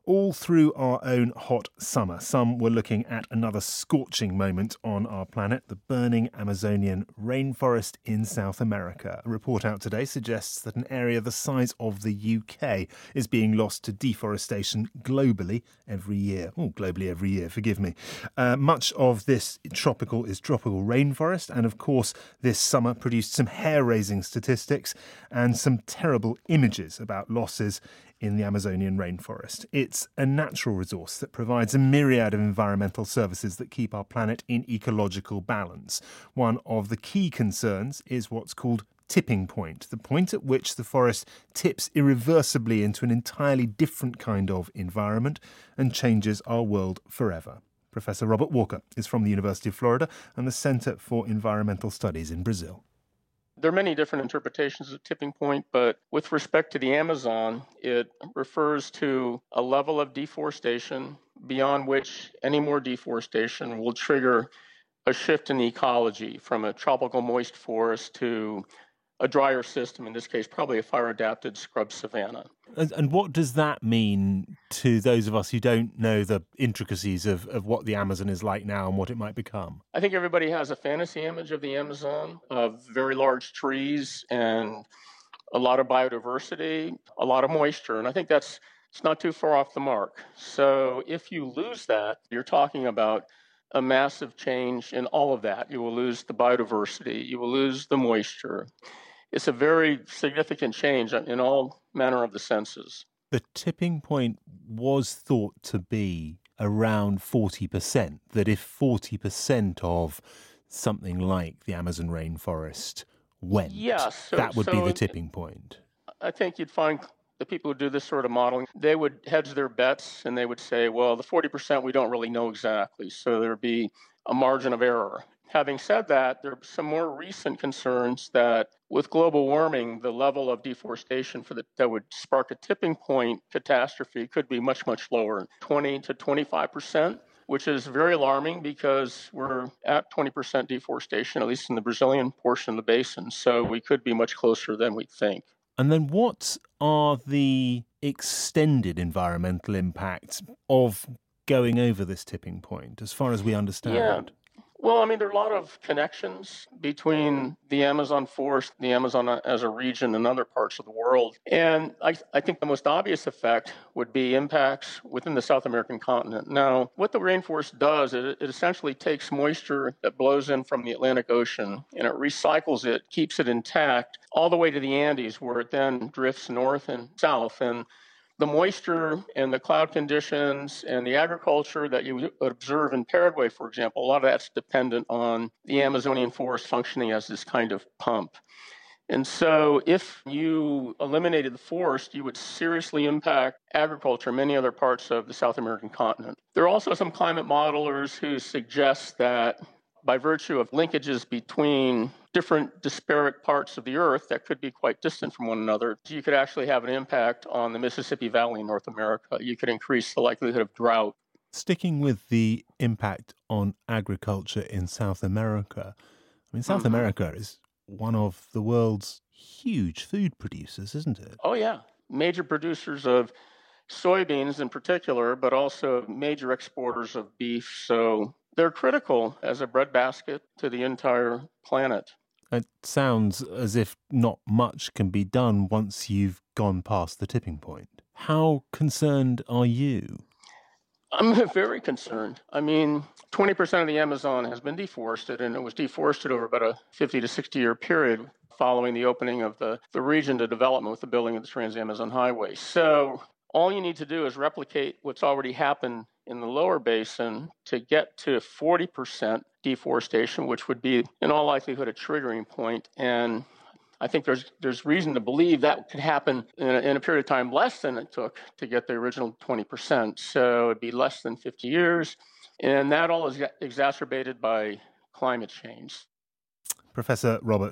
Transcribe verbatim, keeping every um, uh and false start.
All through our own hot summer, some were looking at another scorching moment on our planet, the burning Amazonian rainforest in South America. A report out today suggests that an area the size of the U K is being lost to deforestation globally every year. Oh, globally every year, forgive me. Uh, much of this tropical is tropical rainforest, and of course this summer produced some hair-raising statistics and some terrible images about losses in the Amazonian rainforest. It's a natural resource that provides a myriad of environmental services that keep our planet in ecological balance. One of the key concerns is what's called tipping point, the point at which the forest tips irreversibly into an entirely different kind of environment and changes our world forever. Professor Robert Walker is from the University of Florida and the Center for Environmental Studies in Brazil. There are many different interpretations of tipping point, but with respect to the Amazon, it refers to a level of deforestation beyond which any more deforestation will trigger a shift in the ecology from a tropical moist forest to a drier system, in this case, probably a fire-adapted scrub savanna. And, and what does that mean to those of us who don't know the intricacies of, of what the Amazon is like now and what it might become? I think everybody has a fantasy image of the Amazon, of very large trees and a lot of biodiversity, a lot of moisture, and I think that's it's not too far off the mark. So if you lose that, you're talking about a massive change in all of that. You will lose the biodiversity, you will lose the moisture. It's a very significant change in all manner of the senses. The tipping point was thought to be around forty percent, that if forty percent of something like the Amazon rainforest went, yes, so, that would so be the tipping point. I think you'd find the people who do this sort of modeling, they would hedge their bets and they would say, well, the forty percent we don't really know exactly, so there'd be a margin of error. Having said that, there are some more recent concerns that with global warming, the level of deforestation for the, that would spark a tipping point catastrophe could be much, much lower, twenty to twenty-five percent, which is very alarming because we're at twenty percent deforestation, at least in the Brazilian portion of the basin. So we could be much closer than we think. And then what are the extended environmental impacts of going over this tipping point, as far as we understand? Yeah. Well, I mean, there are a lot of connections between the Amazon forest, the Amazon as a region, and other parts of the world. And I, I think the most obvious effect would be impacts within the South American continent. Now, what the rainforest does is it, it essentially takes moisture that blows in from the Atlantic Ocean and it recycles it, keeps it intact, all the way to the Andes, where it then drifts north and south. And the moisture and the cloud conditions and the agriculture that you would observe in Paraguay, for example, a lot of that's dependent on the Amazonian forest functioning as this kind of pump. And so if you eliminated the forest, you would seriously impact agriculture in many other parts of the South American continent. There are also some climate modelers who suggest that by virtue of linkages between different disparate parts of the earth that could be quite distant from one another, you could actually have an impact on the Mississippi Valley in North America. You could increase the likelihood of drought. Sticking with the impact on agriculture in South America, I mean, South mm-hmm. America is one of the world's huge food producers, isn't it? Oh, yeah. Major producers of soybeans in particular, but also major exporters of beef. So they're critical as a breadbasket to the entire planet. It sounds as if not much can be done once you've gone past the tipping point. How concerned are you? I'm very concerned. I mean, twenty percent of the Amazon has been deforested, and it was deforested over about a fifty to sixty year period following the opening of the, the region to development with the building of the Trans-Amazon Highway. So all you need to do is replicate what's already happened in the lower basin to get to forty percent deforestation, which would be in all likelihood a triggering point. And I think there's there's reason to believe that could happen in a, in a period of time less than it took to get the original twenty percent. So it'd be less than fifty years. And that all is exacerbated by climate change. Professor Robert